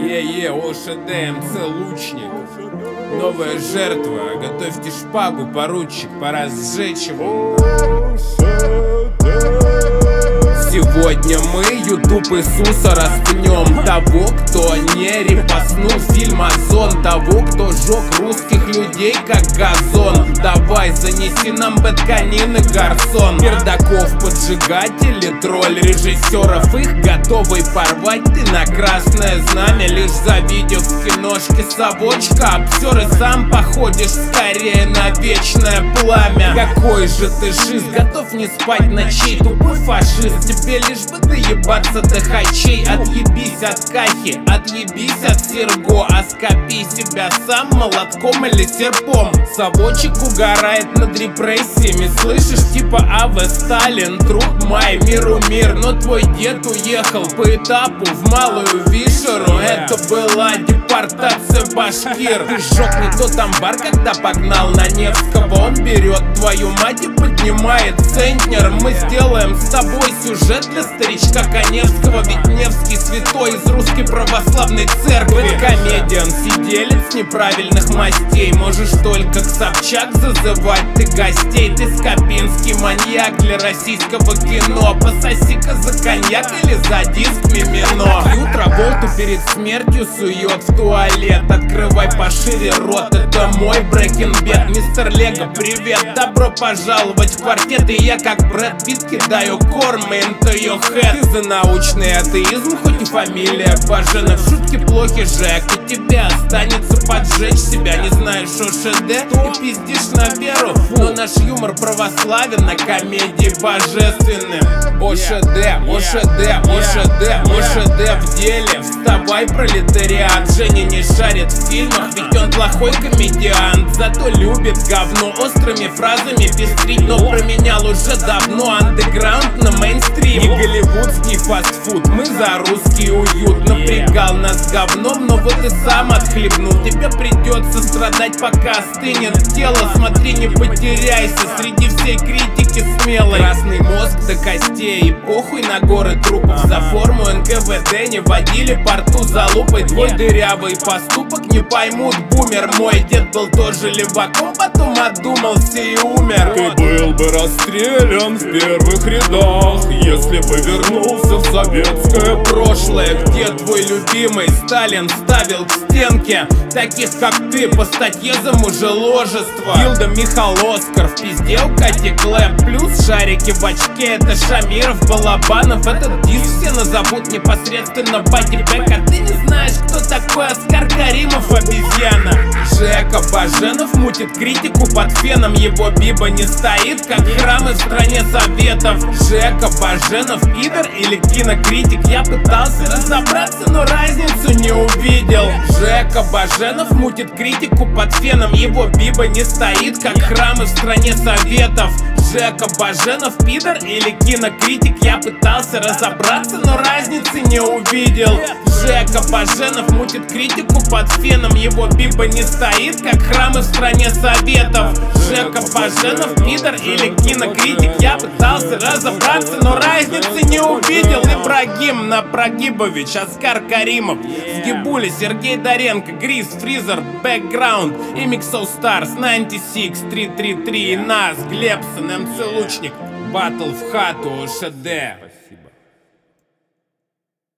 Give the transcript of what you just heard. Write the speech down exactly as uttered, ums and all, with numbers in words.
Е-е, ОШД, МЦ Лучник. Новая жертва, готовьте шпагу, поручик, пора сжечь его. Сегодня мы ютуб Иисуса распнем. Того, кто не репостнул фильм «Озон», того, кто жег русских людей как газон. Давай, занеси нам бэтконин и гарсон. Пердаков поджигатели, тролль режиссеров, их готовый порвать ты на красное знамя. Лишь завидев в киношке совочка, обсер и сам походишь скорее на вечное пламя. Какой же ты шиз, готов не спать ночей, тупой фашист. Тебе лишь бы доебаться до хачей. Отъебись от Кахи, отъебись от Серго, оскопи себя сам молотком или серпом. Совочек угорает над репрессиями, слышишь, типа АВ Сталин, труд май, миру мир. Но твой дед уехал по этапу в Малую Вишеру. Это была депортация башкир. Ты сжег не тот амбар, когда погнал на Невского. Он берет твою мать и поднимает центнер. Мы сделаем с тобой сюжет для старичка Каневского, ведь Невский святой из русской православной церкви. Комедиан, сиделец неправильных мастей, можешь только к Собчак зазывать ты гостей. Ты скопинский маньяк для российского кино, пососи-ка за коньяк или за диск Мимино. Ю Траволту перед смертью сует в туалет, открывай пошире рот, это мой Breaking Bad. Мистер Лего, привет, добро пожаловать в квартет. И я как Брэд Питт кидаю корм into your head. Ты за научный атеизм, хоть и фамилия Баженов. Шутки плохи, Жек, у тебя останется поджечь себя. Не знаешь ОШД, ты пиздишь на веру, но наш юмор православен, на комедии божественным. ОШД, ОШД, ОШД, ОШД в деле. Вставай, пролетариат. Женя не шарит в фильмах, ведь он плохой комедиант, зато любит говно острыми фразами пестрить. Но променял уже давно андеграунд на мейнстрим. Не голливудский фастфуд, мы за русский уют. Напрягал нас говном, но вот и сам отхлебнул. Тебе придется страдать, пока остынет тело. Смотри, не потеряйся среди всей критики смелой. Красный мозг до костей, и похуй на горы трупов. За форму эн ка вэ дэ не водили по рту за лупой. Твой дырявый поступок не поймут бумер. Мой дед был тоже леваком, потом одумался и умер. Ты был бы расстрелян в первых рядах, если бы вернулся в советское прошлое, где твой любимый Сталин ставил к стенке таких, как ты, по статье за мужеложество. Гилда Михал Оскар, в пизде у Кати Клэп. Плюс шарики в очке, это Шамиров, Балабанов. Этот диск все назовут непосредственно Бади Бэк. А ты не знаешь, кто такой Оскар Каримов, обезьяна. Жека Баженов мутит критику под феном. Его биба не стоит, как храмы в стране советов. Жека Баженов пидор или кинокритик? Я пытался разобраться, но разницу не увидел. Жека Баженов мутит критику под феном. Его биба не стоит, как храмы в стране советов. Жека Баженов пидор или кинокритик? Я пытался разобраться, но разницы не увидел. Жека Баженов мутит критику под феном. Его биба не стоит, как храмы в стране советов. Жека Баженов пидор или кинокритик? Я пытался разобраться, но разницы не увидел. Ибрагим на Прогибович, Оскар Каримов, Сгибули, Сергей Доренко, Гриз, Фризер, Бэкграунд и Миксоу Старс, девяносто шесть, три три три и нас, Глебсон, МЦ Лучник. Батл в хату, ОШД.